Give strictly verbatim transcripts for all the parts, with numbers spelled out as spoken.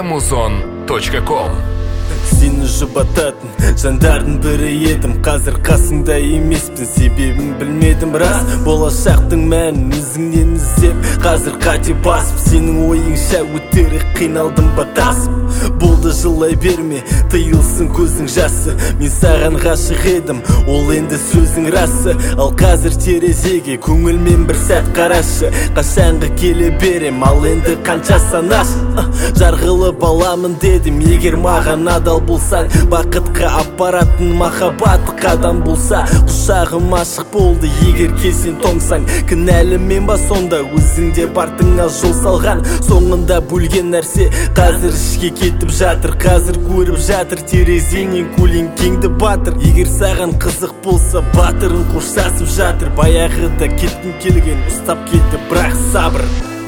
эмузон точка ком. Сені жұбататын жандардың бірі едім, қазір қасыңда емеспін, себебін білмедім. Рас, болашақтың мәнін өзіңнен іздеп, қазір қате басып, сенің ойыңша өтірік қиналдым ба тасып. Болды, жылай берме, тыйылсын көзің жасы, мен саған ғашық едім, ол енді сөзің расы. Ал қазір терезеге көңілмен бір сәт қарашы, қашанғы келе берем, ал енді қанша санаш. Жарғылып аламын дедім, егер маған адал болсаң, бақытқа апаратын махаббаты қадам болса. Құшағым ашық болды, егер келсең тоңсаң, кінәлі мен ба сонда, өзіңде бартыңа жол салған. Соңында бөлген нәрсе қазір ішке кетіп жатыр, қазір көріп жатыр терезеңнен көлеңкеңді батыр. Егер саған қызық болса, батырын қоштасып жатыр, баяғыда кеткім келген ұстап кетті, бірақ сабыр.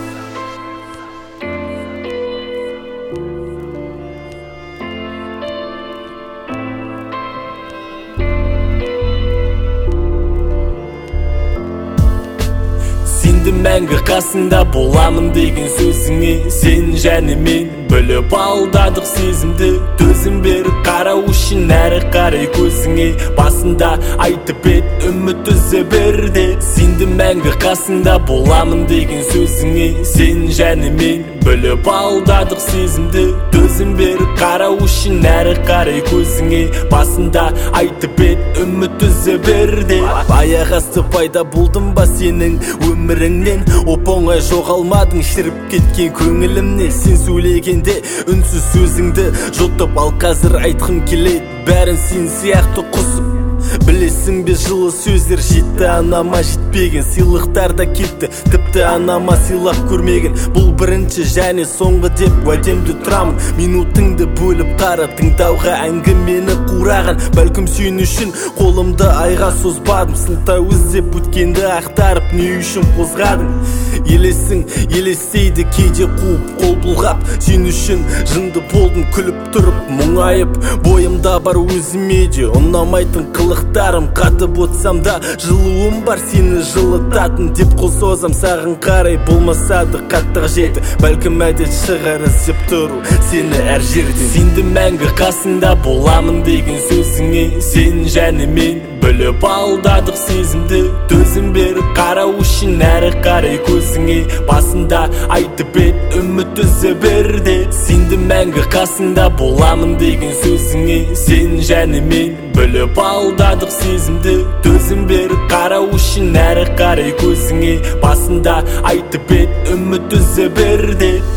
Сенді мәңгі қасында боламын деген сөзіңе, сен және мен біліп алдадық сезімді. Төзім беріп қарау үшін әрі қарай көзіңе, басында айтып ет үміт үзе берді. Сенді мәңгі қасында боламын деген сөзіңе, сен және мен біліп алдадық сезімді. Төзім беріп қарау үшін әрі қарай көзіңе, басында айтып ет үміт үзе берді. Аяқ асты пайда болдым ба сенің өміріңнен, оп-оңай жоғалмадың шіріп кеткен көңілімнен. Сен сөйлегенде үнсіз сөзіңді жұтып, ал қазір айтқым келеді бәрін сен сияқты құсып. Білесің бе, жылы сөздер жетті, анама жетпеген, сыйлықтар да кетті, тіпті анама сыйлап көрмеген. Бұл бірінші және соңғы деп уәдемді тұрамын, минутыңды бөліп қара, тыңдауға әңгімені қураған. Бәлкім сен үшін қолымды айға созбадым, сылтау іздеп өткенді ақтарып не үшін қозғадың. Елесің, елестейді кейде қуып қол бұлғап, сен үшін жынды болдым күліп тұрып мұңайып. Бойымда бар өзіме де ұнамайтын қылықтарым, қатып отсам да жылуым бар сені жылытатын деп қол созам саған қарай. Болмаса да қаттық жеті, бәлкім әдет шығар іздеп тұру сені әр жерден. Сенді мәңгі қасында боламын деген сөзіңе, сен және мен біліп алдадық сезімді. Төзім беріп қарау үшін әрі қарай көзіңе, басында айтып ет үміт үзе берді. Сенді мәңгі қасында боламын деген сөзіңе, сен және мен біліп алдадық сезімді. Төзім беріп қарау үшін әрі қарай көзіңе, басында айтып ет үміт үзе берді.